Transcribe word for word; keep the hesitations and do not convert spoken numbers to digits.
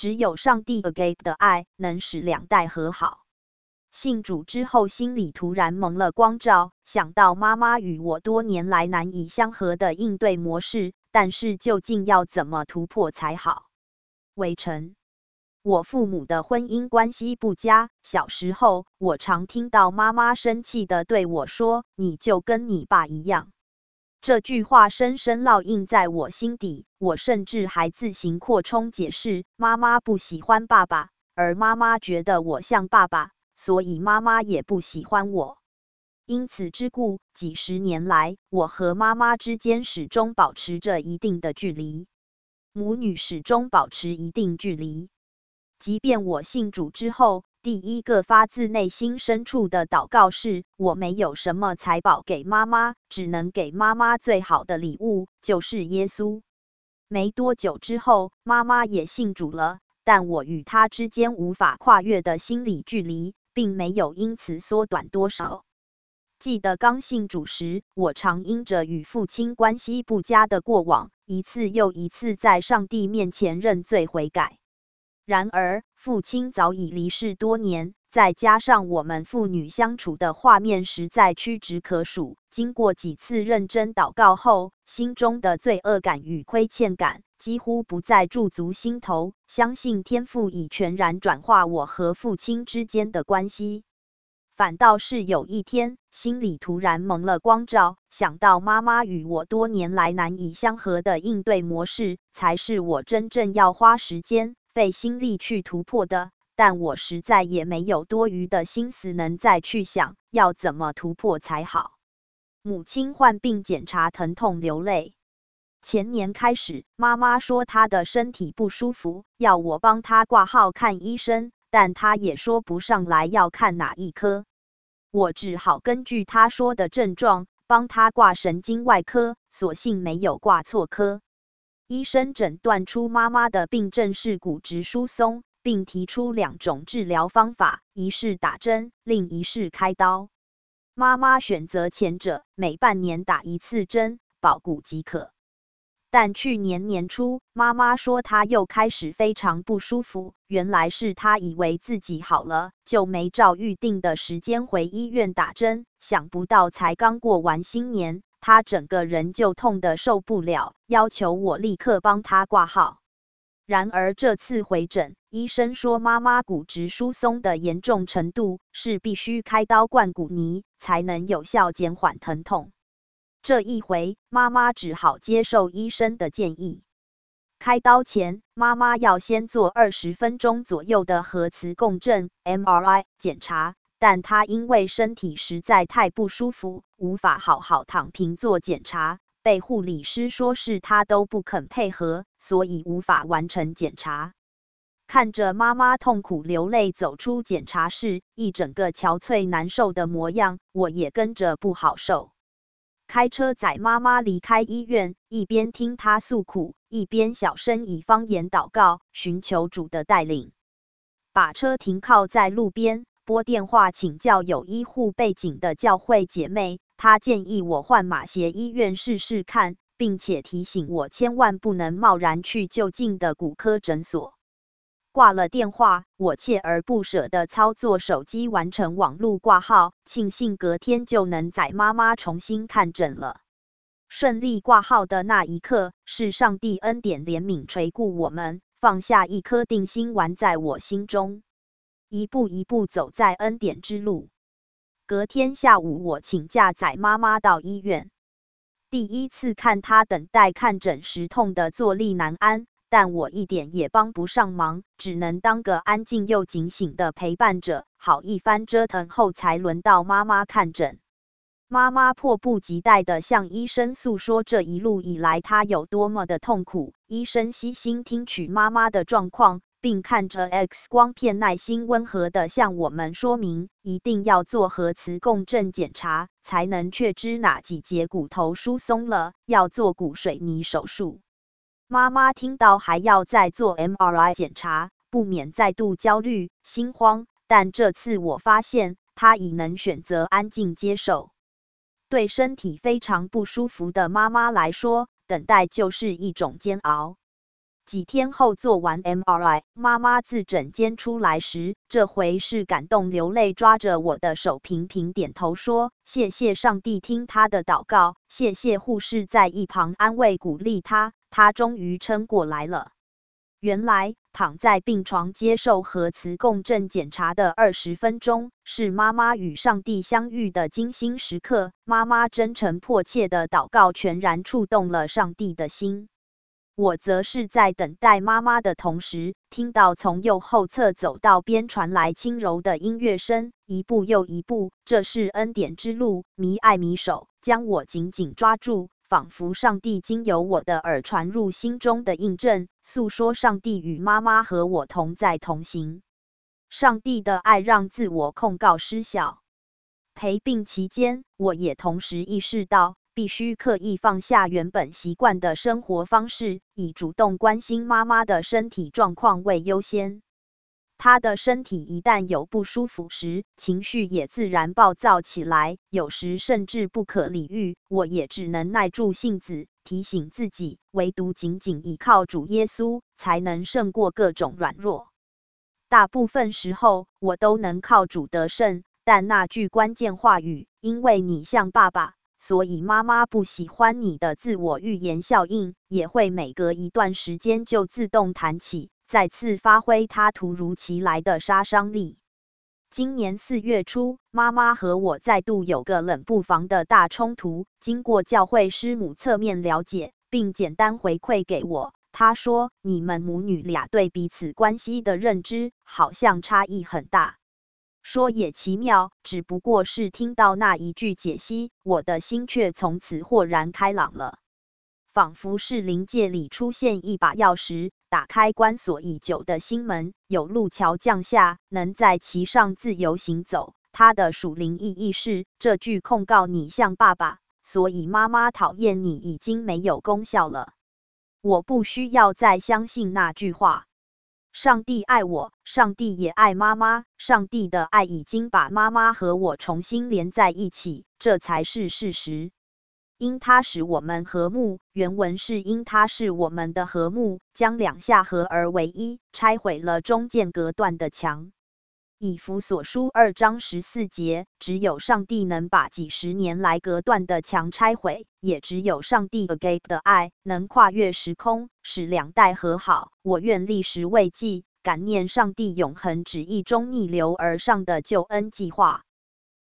只有上帝 agape 的爱能使两代和好。信主之后，心里突然蒙了光照，想到妈妈与我多年来难以相合的应对模式，但是究竟要怎么突破才好？围城。我父母的婚姻关系不佳，小时候我常听到妈妈生气地对我说：“你就跟你爸一样。”这句话深深烙印在我心底，我甚至还自行扩充解释：妈妈不喜欢爸爸，而妈妈觉得我像爸爸，所以妈妈也不喜欢我。因此之故，几十年来，我和妈妈之间始终保持着一定的距离，母女始终保持一定距离。即便我信主之后，第一个发自内心深处的祷告是：我没有什么财宝给妈妈，只能给妈妈最好的礼物，就是耶稣。没多久之后，妈妈也信主了，但我与她之间无法跨越的心理距离，并没有因此缩短多少。记得刚信主时，我常因着与父亲关系不佳的过往，一次又一次在上帝面前认罪悔改。然而，父亲早已离世多年，再加上我们父女相处的画面实在屈指可数。经过几次认真祷告后，心中的罪恶感与亏欠感几乎不再驻足心头，相信天父已全然转化我和父亲之间的关系。反倒是有一天，心里突然蒙了光照，想到妈妈与我多年来难以相合的应对模式，才是我真正要花时间费心力去突破的，但我实在也没有多余的心思能再去想要怎么突破才好。母亲患病检查疼痛流泪。前年开始，妈妈说她的身体不舒服，要我帮她挂号看医生，但她也说不上来要看哪一科。我只好根据她说的症状，帮她挂神经外科，所幸没有挂错科。医生诊断出妈妈的病症是骨质疏松，并提出两种治疗方法，一是打针，另一是开刀。妈妈选择前者，每半年打一次针，保骨即可。但去年年初，妈妈说她又开始非常不舒服，原来是她以为自己好了，就没照预定的时间回医院打针，想不到才刚过完新年，她整个人就痛得受不了，要求我立刻帮她挂号。然而这次回诊，医生说妈妈骨质疏松的严重程度是必须开刀灌骨泥，才能有效减缓疼痛。这一回，妈妈只好接受医生的建议。开刀前，妈妈要先做二十分钟左右的核磁共振 M R I 检查，但她因为身体实在太不舒服，无法好好躺平做检查，被护理师说是她都不肯配合，所以无法完成检查。看着妈妈痛苦流泪走出检查室，一整个憔悴难受的模样，我也跟着不好受。开车载妈妈离开医院，一边听她诉苦，一边小声以方言祷告，寻求主的带领。把车停靠在路边，拨电话请教有医护背景的教会姐妹，她建议我换马偕医院试试看，并且提醒我千万不能贸然去就近的骨科诊所。挂了电话，我锲而不舍地操作手机完成网络挂号，庆幸隔天就能载妈妈重新看诊了。顺利挂号的那一刻，是上帝恩典怜悯垂顾我们，放下一颗定心丸在我心中，一步一步走在恩典之路。隔天下午，我请假载妈妈到医院。第一次看她等待看诊时痛得坐立难安，但我一点也帮不上忙，只能当个安静又警醒的陪伴者。好一番折腾后，才轮到妈妈看诊。妈妈迫不及待地向医生诉说这一路以来她有多么的痛苦。医生悉心听取妈妈的状况，并看着 X 光片，耐心温和地向我们说明，一定要做核磁共振检查，才能确知哪几节骨头疏松了，要做骨水泥手术。妈妈听到还要再做 M R I 检查，不免再度焦虑、心慌，但这次我发现她已能选择安静接受。对身体非常不舒服的妈妈来说，等待就是一种煎熬。 几天后做完 M R I， 妈妈自诊间出来时，这回是感动流泪，抓着我的手频频点头说：谢谢上帝听她的祷告，谢谢护士在一旁安慰鼓励她，她终于撑过来了。原来躺在病床接受核磁共振检查的二十分钟，是妈妈与上帝相遇的精心时刻。妈妈真诚迫切的祷告全然触动了上帝的心。我则是在等待妈妈的同时，听到从右后侧走道边传来轻柔的音乐声，一步又一步，这是恩典之路，迷爱迷手，将我紧紧抓住。仿佛上帝经由我的耳传入心中的印证，诉说上帝与妈妈和我同在同行。上帝的爱让自我控告失效。陪病期间，我也同时意识到，必须刻意放下原本习惯的生活方式，以主动关心妈妈的身体状况为优先。她的身体一旦有不舒服时，情绪也自然暴躁起来，有时甚至不可理喻。我也只能耐住性子，提醒自己，唯独紧紧依靠主耶稣，才能胜过各种软弱。大部分时候，我都能靠主得胜，但那句关键话语，因为你像爸爸，所以妈妈不喜欢你的自我预言效应，也会每隔一段时间就自动弹起，再次发挥它突如其来的杀伤力。今年四月初，妈妈和我再度有个冷不防的大冲突。经过教会师母侧面了解，并简单回馈给我，她说：你们母女俩对彼此关系的认知好像差异很大。说也奇妙，只不过是听到那一句解析，我的心却从此豁然开朗了。仿佛是灵界里出现一把钥匙，打开关锁已久的心门，有路桥降下，能在其上自由行走。它的属灵意义是，这句控告你像爸爸，所以妈妈讨厌你已经没有功效了。我不需要再相信那句话。上帝爱我，上帝也爱妈妈，上帝的爱已经把妈妈和我重新连在一起，这才是事实。因他使我们和睦，原文是因他是我们的和睦，将两下合而为一，拆毁了中间隔断的墙。以弗所书二章十四节，只有上帝能把几十年来隔断的墙拆毁，也只有上帝 agape 的爱能跨越时空，使两代和好。我愿历史为记，感念上帝永恒旨意中逆流而上的救恩计划。